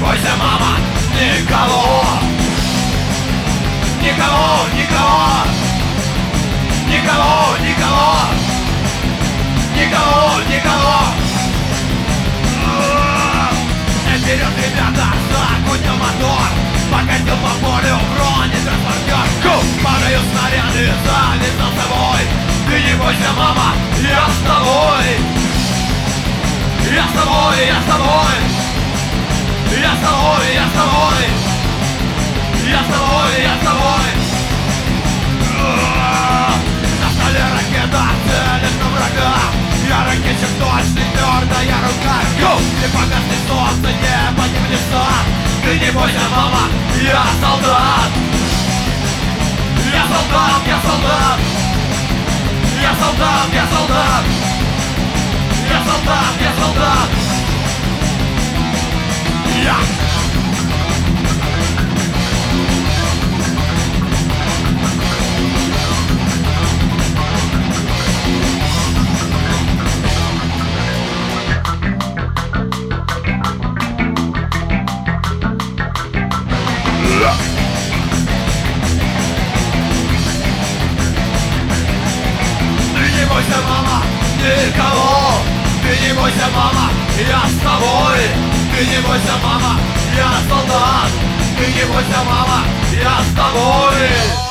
бойся, мама, никого. Никого, никого. Никого, никого. Никого, никого. Вперед, ребята, закрутил мотор. Покатил по полю бронетранспортер. Падают снаряды, залезал с тобой. Ты не бойся, мама, я с тобой. Я с тобой, я с тобой. Я с тобой, я с тобой. Я с тобой, я с тобой. На столе ракета целит на врага. Я ракетчик точный, твердая рука. Не погаснет солнце, небо не в леса. Ты не бойся, мама, я солдат. Я солдат, я солдат. Я солдат, я солдат. Я солдат, я солдат. Я. Ты не бойся, мама, никого. Ты не бойся, мама, я с тобой. Ты не бойся, мама, я солдат. Ты не бойся, мама, я с тобой.